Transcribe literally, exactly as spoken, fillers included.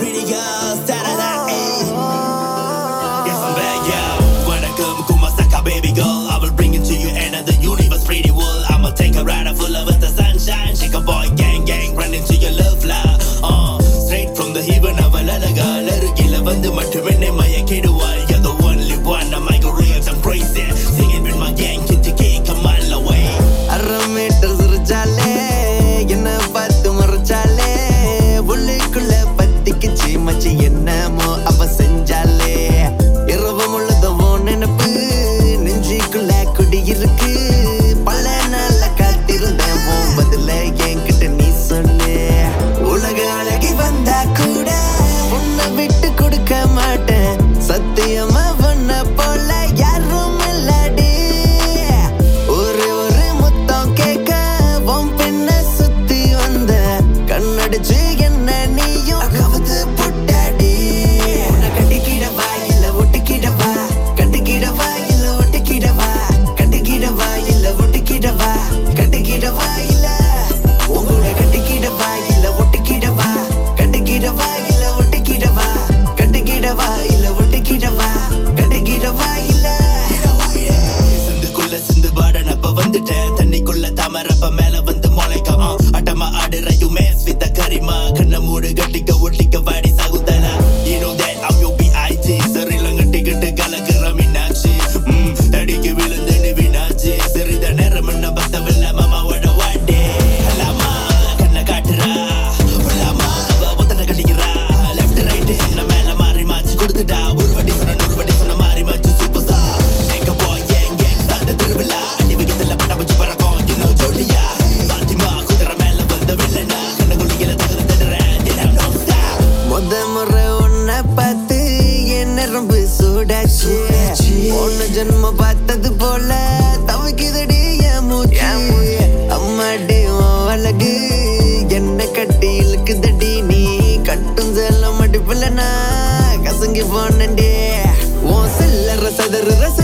pretty girls, da-da-da, ayy. Yes, I'm back, yeah. When I come, Kumasaka, baby girl, I will bring it to you another universe, pretty world. I'ma take a ride full of the sunshine. Shake a boy, gang, gang, run into your love life. Uh, straight from the heaven of a lalaga. Lerugila vandu mattumenne maya keduval. You're the only one, I'm like a real, I'm crazy. Singing with my gang, kitty cake, a mile away. Arameter surjale, yenna paathu marchale. Ullikulla pattikichi machi ennamo ava senjale. Iravu mulludhu von nenappu nenzikulla kudi irukku. Pala naala kaathirundhen von badala enkitta nee sollu. Ulaga alagi vanda kuda unna vittu kodukka maaten. Sathiyama vanna pola yarum illadi. Oru oru muttam kekka von pinna sutti vanda. Kannadichu enna neeyum akavadhu puttadi. Unna kadikidava illa ottikidava. Kadikidava illa ottikidava. Kadikidava illa ottikidava. Kadikidava illa ungala kadikidava illa ottikidava. Kadikidava illa ottikidava. Kadikidava illa ottikidava. Kadikidava illa சிந்துக்குள்ள சிந்து பாட நப்ப வந்துட்டேன். தண்ணிக்குள்ள தாமரப்ப மேல வந்து முளைக்க. அட்டமா ஆடுற you mess with the கரிமா. கண்ண மூடு கட்டிக்க ஒட்டிக்க வாடி Shakuntala. You know that I'm your B I T. சரிலங்க டிக்கெட்டு கலக்குற மீனாட்சி. ம், தடிக்கு விழுந்து நீ வீணாச்சு. சிறித நேரம் என்ன பத்தவில்லை மாமாவோட வாட்டி. அல்லாமா கண்ணை காட்டுறா. உள்ளாமா அவ ஒத்தனை கட்டிக்கிறா. லெஃப்ட் ரைட்டு என்ன மேல மாறி மாச்சு கொடுத்துட்டா. ஒரு வட்டி சொன்ன நூறு வட்டி சொன்ன மாறி மாச்சு சூப்பர் ஸ்டார். எங்க போய் ஏன் கேங் சார்ந்த திருவிழா. அடி விகத்துல பட்ட வச்சு பறக்கும் இன்னும் ஜோடியா. பாத்திமா குதிரை மேல வந்த வில்லனா. கண்ண குளிக்கல தகுந்த தடுறேன் தினம் non stop. முத முறை உன்னை பார்த்து என் நரம்பு சூடாச்சு. ஒன்னு ஜென்ம பார்த்தது போல தவிக்குதடி என் மூச்சு. அம்மாடி உன் அழகு என்ன கட்டி இழுக்குதடி. நீ கட்டும் செல்ல மடிப்பில்ல நான் கசங்கி போனே. உன் சில்லற சதறு ரச